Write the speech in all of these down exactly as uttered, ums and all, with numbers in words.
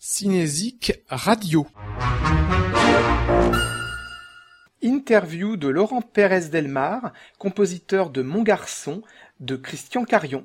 Cinésique Radio. Interview de Laurent Pérez-Delmar, compositeur de Mon Garçon, de Christian Carion.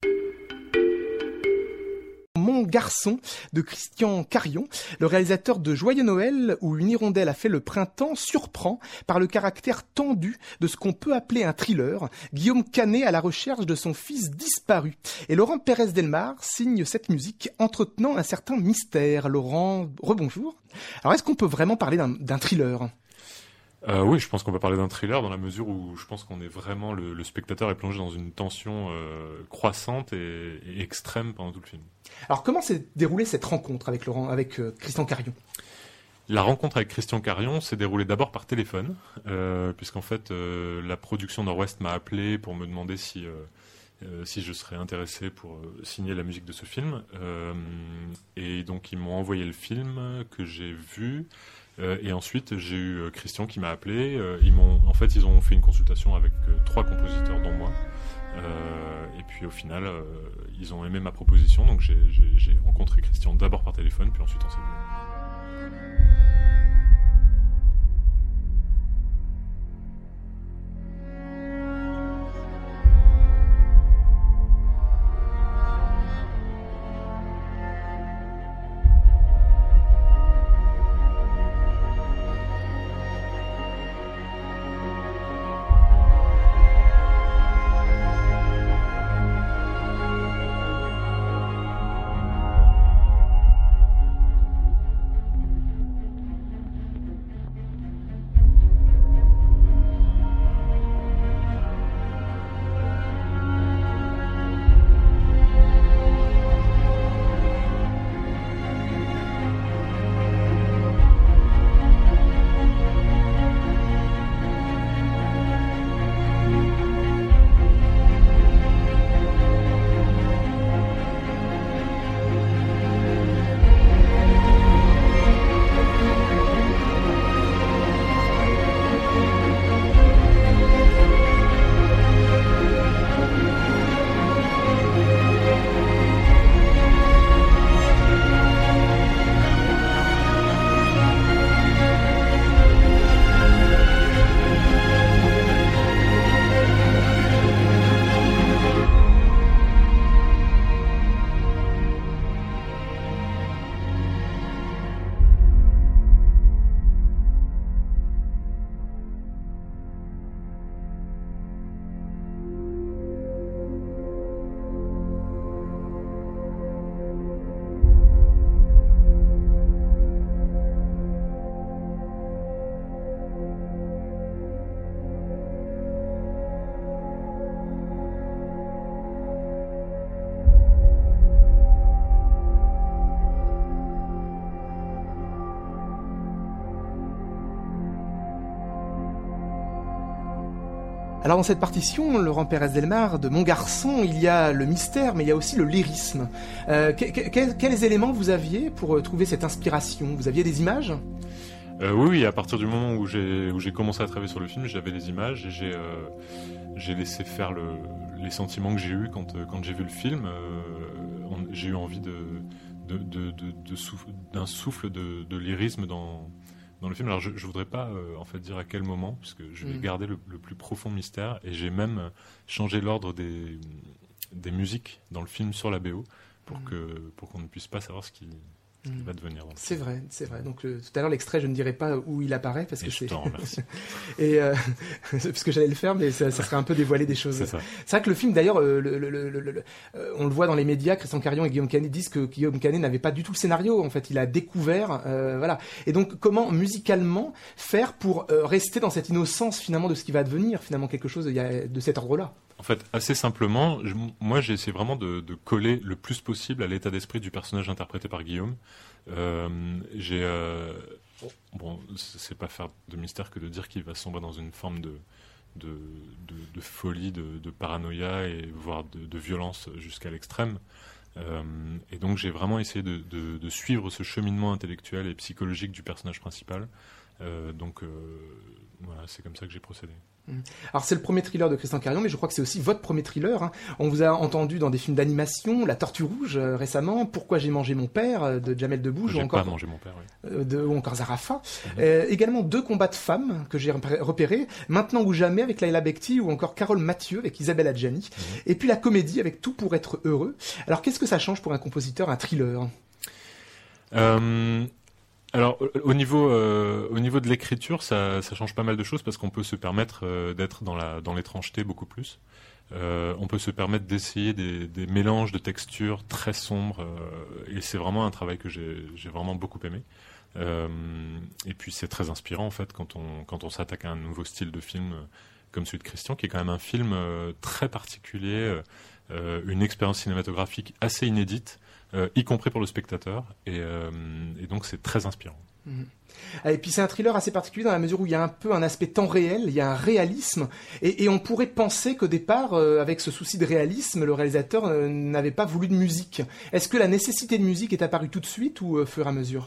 Mon Garçon de Christian Carion, le réalisateur de Joyeux Noël, où une hirondelle a fait le printemps, surprend par le caractère tendu de ce qu'on peut appeler un thriller, Guillaume Canet à la recherche de son fils disparu. Et Laurent Pérez-Delmar signe cette musique entretenant un certain mystère. Laurent, rebonjour. Alors est-ce qu'on peut vraiment parler d'un, d'un thriller ? Euh, oui, je pense qu'on peut parler d'un thriller dans la mesure où je pense qu'on est vraiment, le, le spectateur est plongé dans une tension euh, croissante et, et extrême pendant tout le film. Alors comment s'est déroulée cette rencontre avec Laurent, avec euh, Christian Carion ? La rencontre avec Christian Carion s'est déroulée d'abord par téléphone, euh, puisqu'en fait euh, la production Nord-Ouest m'a appelé pour me demander si, euh, euh, si je serais intéressé pour euh, signer la musique de ce film. Euh, et donc ils m'ont envoyé le film que j'ai vu. Euh, et ensuite, j'ai eu euh, Christian qui m'a appelé. Euh, ils m'ont, en fait, ils ont fait une consultation avec euh, trois compositeurs, dont moi. Euh, et puis, au final, euh, ils ont aimé ma proposition. Donc, j'ai, j'ai, j'ai rencontré Christian d'abord par téléphone, puis ensuite on s'est vu. Alors dans cette partition, Laurent Pérez-Delmar, de Mon Garçon, il y a le mystère, mais il y a aussi le lyrisme. Euh, que, que, quels éléments vous aviez pour trouver cette inspiration ? Vous aviez des images ? euh, Oui, oui, à partir du moment où j'ai, où j'ai commencé à travailler sur le film, j'avais des images et j'ai, euh, j'ai laissé faire le, les sentiments que j'ai eus quand, quand j'ai vu le film. Euh, on, j'ai eu envie de, de, de, de, de souffle, d'un souffle de, de lyrisme dans... dans le film. Alors je ne voudrais pas euh, en fait dire à quel moment, puisque je vais mmh. garder le, le plus profond mystère, et j'ai même changé l'ordre des, des musiques dans le film sur la B O pour, mmh. que, pour qu'on ne puisse pas savoir ce qui, ce qui mmh. va devenir. C'est vrai, c'est vrai. Donc le, tout à l'heure l'extrait, je ne dirai pas où il apparaît parce et que je c'est. t'en remercie. et euh, parce que j'allais le faire, mais ça, ça serait un peu dévoiler des choses. C'est ça. C'est vrai que le film, d'ailleurs, euh, le, le, le, le, le, euh, on le voit dans les médias, Christian Carion et Guillaume Canet disent que Guillaume Canet n'avait pas du tout le scénario. En fait, il a découvert, euh, voilà. Et donc, comment musicalement faire pour euh, rester dans cette innocence finalement de ce qui va devenir finalement quelque chose de, de cet ordre-là? En fait, assez simplement, je, moi j'ai essayé vraiment de, de coller le plus possible à l'état d'esprit du personnage interprété par Guillaume. Euh, j'ai, euh, bon, c'est pas faire de mystère que de dire qu'il va sombrer dans une forme de, de, de, de folie, de, de paranoïa et voire de, de violence jusqu'à l'extrême. Euh, et donc j'ai vraiment essayé de, de, de suivre ce cheminement intellectuel et psychologique du personnage principal. Euh, donc euh, voilà, c'est comme ça que j'ai procédé. Alors c'est le premier thriller de Christian Carion, mais je crois que c'est aussi votre premier thriller. Hein. On vous a entendu dans des films d'animation, La Tortue Rouge euh, récemment, Pourquoi j'ai mangé mon père euh, de Jamel Debbouze, J'ai ou encore pas mangé mon père, oui. euh, de, ou encore Zarafa. Mm-hmm. Euh, également Deux combats de femmes que j'ai repérés, Maintenant ou jamais avec Laila Bekti, ou encore Carole Mathieu avec Isabelle Adjani. Mm-hmm. Et puis la comédie avec Tout pour être heureux. Alors qu'est-ce que ça change pour un compositeur, un thriller? euh... Alors au niveau euh, au niveau de l'écriture, ça, ça change pas mal de choses parce qu'on peut se permettre euh, d'être dans la dans l'étrangeté beaucoup plus. Euh, on peut se permettre d'essayer des, des mélanges de textures très sombres euh, et c'est vraiment un travail que j'ai j'ai vraiment beaucoup aimé. Euh, et puis c'est très inspirant en fait quand on quand on s'attaque à un nouveau style de film euh, comme celui de Christian, qui est quand même un film euh, très particulier, euh, une expérience cinématographique assez inédite. Euh, y compris pour le spectateur, et, euh, et donc c'est très inspirant. Mmh. Et puis c'est un thriller assez particulier dans la mesure où il y a un peu un aspect temps réel, il y a un réalisme, et, et on pourrait penser qu'au départ, euh, avec ce souci de réalisme, le réalisateur euh, n'avait pas voulu de musique. Est-ce que la nécessité de musique est apparue tout de suite ou au euh, fur et à mesure?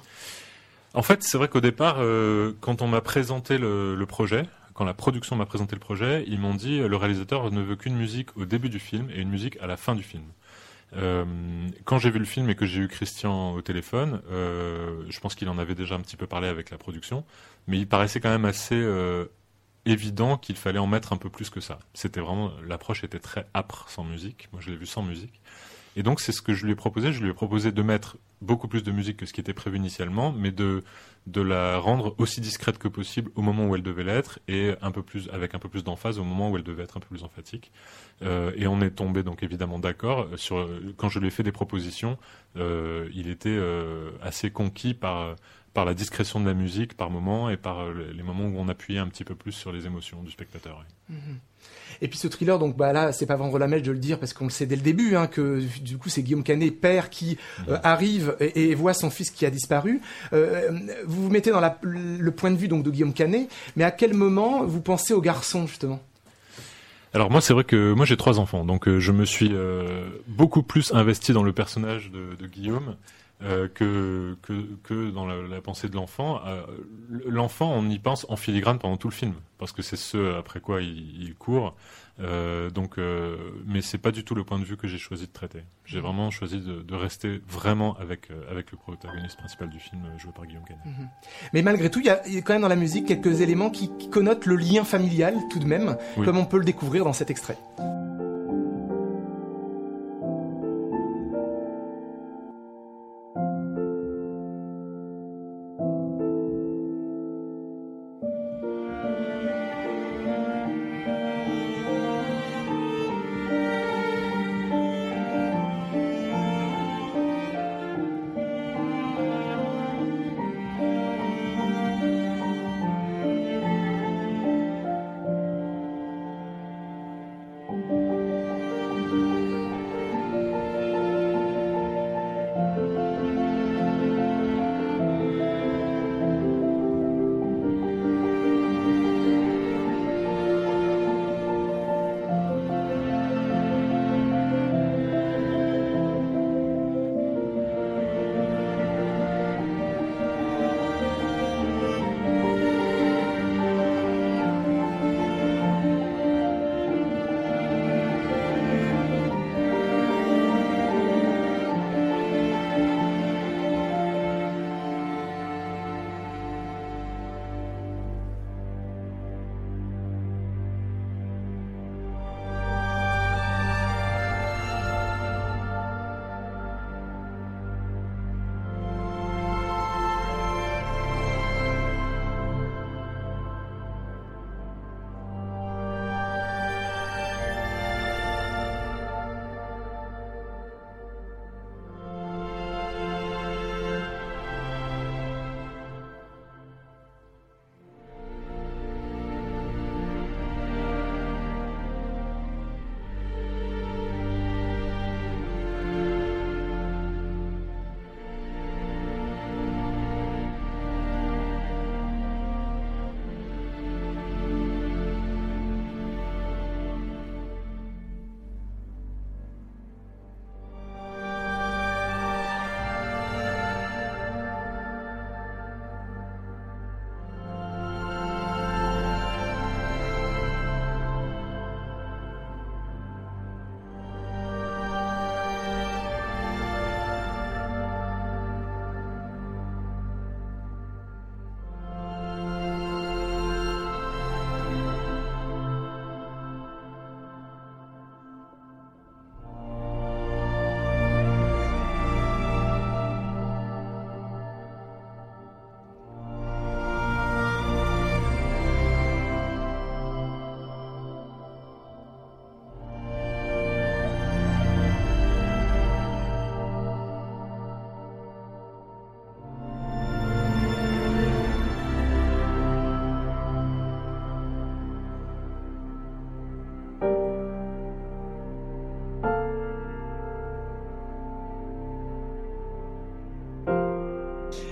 En fait, c'est vrai qu'au départ, euh, quand on m'a présenté le, le projet, quand la production m'a présenté le projet, ils m'ont dit euh, le réalisateur ne veut qu'une musique au début du film et une musique à la fin du film. Euh, quand j'ai vu le film et que j'ai eu Christian au téléphone, euh, je pense qu'il en avait déjà un petit peu parlé avec la production, mais il paraissait quand même assez euh, évident qu'il fallait en mettre un peu plus que ça. C'était vraiment, l'approche était très âpre sans musique. Moi, je l'ai vu sans musique. Et donc, c'est ce que je lui ai proposé. Je lui ai proposé de mettre beaucoup plus de musique que ce qui était prévu initialement, mais de, de la rendre aussi discrète que possible au moment où elle devait l'être et un peu plus, avec un peu plus d'emphase au moment où elle devait être un peu plus emphatique. Euh, et on est tombé donc évidemment d'accord sur, quand je lui ai fait des propositions, euh, il était euh, assez conquis par, par la discrétion de la musique par moment et par les moments où on appuyait un petit peu plus sur les émotions du spectateur. Oui. Mmh. Et puis ce thriller, donc bah là, c'est pas vendre la mèche de le dire parce qu'on le sait dès le début, hein, que du coup c'est Guillaume Canet, père, qui euh, mmh. arrive et, et voit son fils qui a disparu. Euh, vous vous mettez dans la, le point de vue donc de Guillaume Canet, mais à quel moment vous pensez au garçon justement? Alors moi, c'est vrai que moi j'ai trois enfants, donc euh, je me suis euh, beaucoup plus investi dans le personnage de, de Guillaume euh, que, que que dans la, la pensée de l'enfant. Euh, l'enfant, on y pense en filigrane pendant tout le film, parce que c'est ce après quoi il, il court. Euh, donc, euh, mais c'est pas du tout le point de vue que j'ai choisi de traiter. J'ai vraiment choisi de, de rester vraiment avec euh, avec le protagoniste principal du film, joué par Guillaume Canet. Mmh. Mais malgré tout, il y a, il y a quand même dans la musique quelques éléments qui, qui connotent le lien familial tout de même, oui. Comme on peut le découvrir dans cet extrait.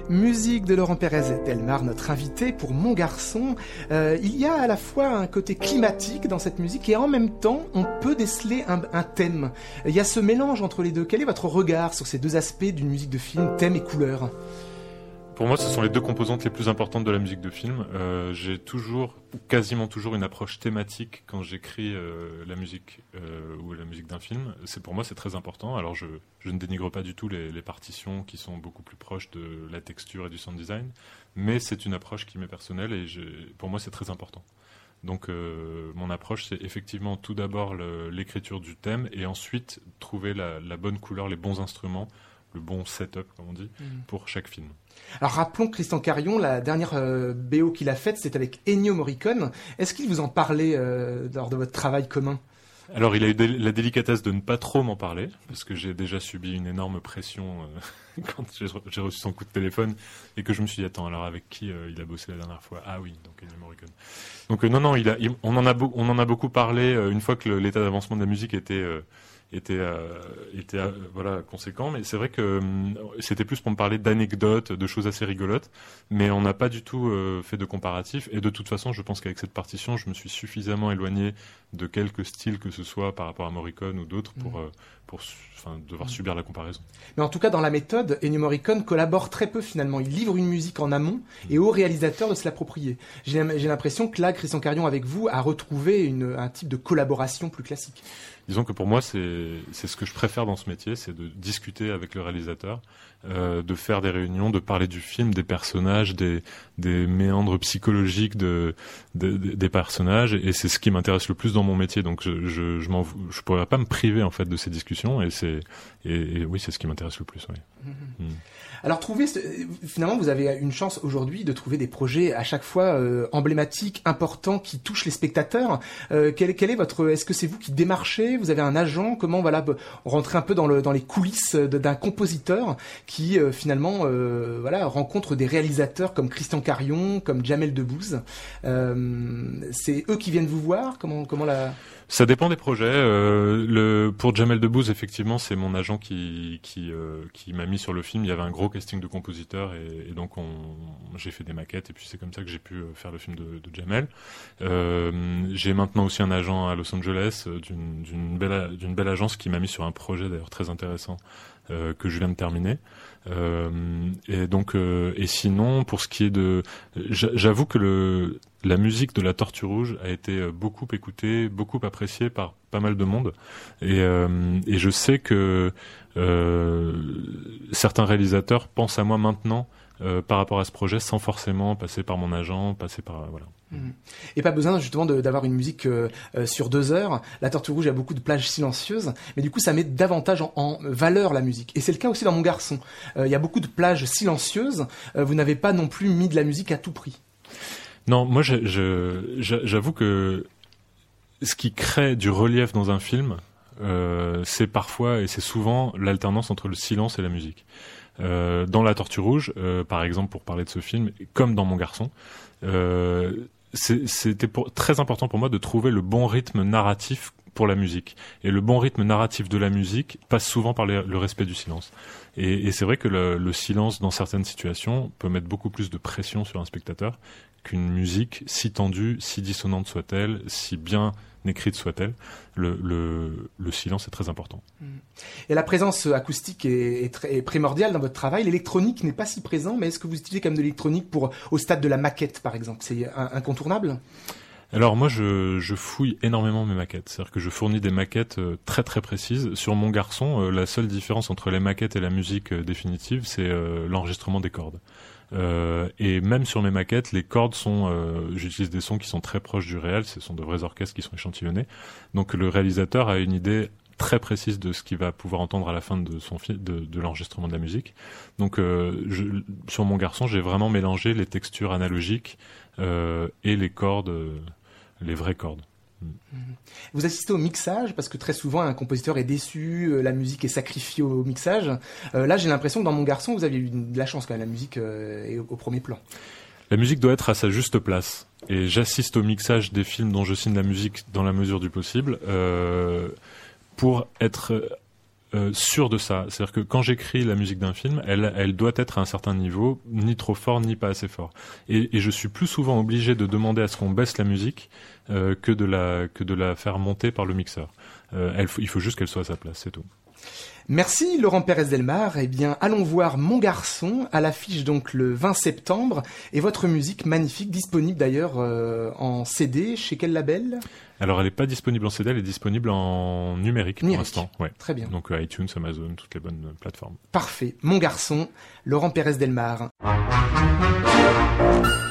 Musique de Laurent Pérez Delmar, notre invité pour Mon Garçon. Euh, il y a à la fois un côté climatique dans cette musique et en même temps, on peut déceler un, un thème. Il y a ce mélange entre les deux. Quel est votre regard sur ces deux aspects d'une musique de film, thème et couleur ? Pour moi, ce sont les deux composantes les plus importantes de la musique de film. Euh, j'ai toujours, ou quasiment toujours, une approche thématique quand j'écris euh, la musique euh, ou la musique d'un film. C'est, pour moi, c'est très important. Alors, je, je ne dénigre pas du tout les, les partitions qui sont beaucoup plus proches de la texture et du sound design, mais c'est une approche qui m'est personnelle et je, pour moi, c'est très important. Donc, euh, mon approche, c'est effectivement tout d'abord le, l'écriture du thème et ensuite trouver la, la bonne couleur, les bons instruments, le bon setup, comme on dit, mmh. pour chaque film. Alors rappelons que Christian Carion, la dernière euh, B O qu'il a faite, c'était avec Ennio Morricone. Est-ce qu'il vous en parlait euh, lors de votre travail commun ? Alors il a eu dé- la délicatesse de ne pas trop m'en parler, parce que j'ai déjà subi une énorme pression euh, quand j'ai, j'ai reçu son coup de téléphone, et que je me suis dit, attends, alors avec qui euh, il a bossé la dernière fois ? Ah oui, donc Ennio Morricone. Donc euh, non, non, il a, il, on, en a beau, on en a beaucoup parlé euh, une fois que le, l'état d'avancement de la musique était... Euh, était euh, était euh, voilà conséquent, mais c'est vrai que euh, c'était plus pour me parler d'anecdotes, de choses assez rigolotes, mais on n'a pas du tout euh, fait de comparatif, et de toute façon je pense qu'avec cette partition je me suis suffisamment éloigné de quelques styles que ce soit par rapport à Morricone ou d'autres pour, mmh. euh, pour enfin, devoir mmh. subir la comparaison. Mais en tout cas dans la méthode, Ennio Morricone collabore très peu finalement, il livre une musique en amont et au réalisateur de se l'approprier. J'ai, j'ai l'impression que là Christian Carion avec vous a retrouvé une, un type de collaboration plus classique. Disons que pour moi, c'est, c'est ce que je préfère dans ce métier, c'est de discuter avec le réalisateur, euh, de faire des réunions, de parler du film, des personnages, des, des méandres psychologiques de, de, de, des personnages, et c'est ce qui m'intéresse le plus dans mon métier. Donc, je, je, je m'en, je pourrais pas me priver en fait de ces discussions, et c'est, et, et oui, c'est ce qui m'intéresse le plus. Oui. Mmh. Mmh. Alors, trouver, finalement, vous avez une chance aujourd'hui de trouver des projets à chaque fois euh, emblématiques, importants, qui touchent les spectateurs. Euh, quel, quel est votre, est-ce que c'est vous qui démarchez ? Vous avez un agent ? Comment, voilà, rentrer un peu dans le dans les coulisses d'un compositeur qui euh, finalement, euh, voilà, rencontre des réalisateurs comme Christian Carion, comme Jamel Debbouze. Euh, c'est eux qui viennent vous voir ? Comment comment la Ça dépend des projets. Euh, le, pour Jamel Debbouze, effectivement, c'est mon agent qui qui euh, qui m'a mis sur le film. Il y avait un gros casting de compositeurs et, et donc on, j'ai fait des maquettes et puis c'est comme ça que j'ai pu faire le film de, de Jamel. Euh, j'ai maintenant aussi un agent à Los Angeles d'une, d'une belle d'une belle agence qui m'a mis sur un projet d'ailleurs très intéressant euh, que je viens de terminer. Euh, et donc euh, et sinon pour ce qui est de, j'avoue que le la musique de La Tortue Rouge a été beaucoup écoutée, beaucoup appréciée par pas mal de monde, et, euh, et je sais que euh, certains réalisateurs pensent à moi maintenant euh, par rapport à ce projet sans forcément passer par mon agent, passer par voilà. Mmh. Et pas besoin justement de, d'avoir une musique euh, euh, sur deux heures. La Tortue Rouge a beaucoup de plages silencieuses, mais du coup ça met davantage en, en valeur la musique. Et c'est le cas aussi dans Mon Garçon. Euh, il y a beaucoup de plages silencieuses. Euh, vous n'avez pas non plus mis de la musique à tout prix. Non, moi je, je, j'avoue que ce qui crée du relief dans un film, euh, c'est parfois et c'est souvent l'alternance entre le silence et la musique. Euh, dans La Tortue Rouge, euh, par exemple, pour parler de ce film, comme dans Mon Garçon, euh, c'est, c'était pour, très important pour moi de trouver le bon rythme narratif pour la musique. Et le bon rythme narratif de la musique passe souvent par les, le respect du silence. Et, et c'est vrai que le, le silence, dans certaines situations, peut mettre beaucoup plus de pression sur un spectateur qu'une musique, si tendue, si dissonante soit-elle, si bien écrite soit-elle. Le, le, le silence est très important. Et la présence acoustique est, est, très, est primordiale dans votre travail. L'électronique n'est pas si présent, mais est-ce que vous utilisez quand même de l'électronique pour, au stade de la maquette, par exemple ? C'est un, incontournable ? Alors moi, je, je fouille énormément mes maquettes. C'est-à-dire que je fournis des maquettes euh, très très précises. Sur Mon Garçon, euh, la seule différence entre les maquettes et la musique euh, définitive, c'est euh, l'enregistrement des cordes. Euh, et même sur mes maquettes, les cordes sont, euh, j'utilise des sons qui sont très proches du réel. Ce sont de vrais orchestres qui sont échantillonnés. Donc le réalisateur a une idée très précise de ce qu'il va pouvoir entendre à la fin de son film, de, de l'enregistrement de la musique. Donc euh, je, sur Mon Garçon, j'ai vraiment mélangé les textures analogiques euh, et les cordes, euh, les vraies cordes. Vous assistez au mixage parce que très souvent un compositeur est déçu, la musique est sacrifiée au mixage. Euh, là, j'ai l'impression que dans Mon Garçon, vous aviez eu de la chance quand même, la musique euh, est au, au premier plan. La musique doit être à sa juste place. Et j'assiste au mixage des films dont je signe la musique dans la mesure du possible euh, pour être euh, sûr de ça. C'est-à-dire que quand j'écris la musique d'un film, elle, elle doit être à un certain niveau, ni trop fort, ni pas assez fort. Et, et je suis plus souvent obligé de demander à ce qu'on baisse la musique euh, que de la que de la faire monter par le mixeur. Euh, elle, il faut juste qu'elle soit à sa place, c'est tout. Merci Laurent Pérez-Delmar. Eh bien, allons voir Mon Garçon à l'affiche donc le vingt septembre et votre musique magnifique disponible d'ailleurs euh, en C D chez quel label ? Alors elle n'est pas disponible en C D, elle est disponible en numérique, numérique. pour l'instant. Ouais. Très bien. Donc iTunes, Amazon, toutes les bonnes plateformes. Parfait. Mon Garçon, Laurent Pérez-Delmar.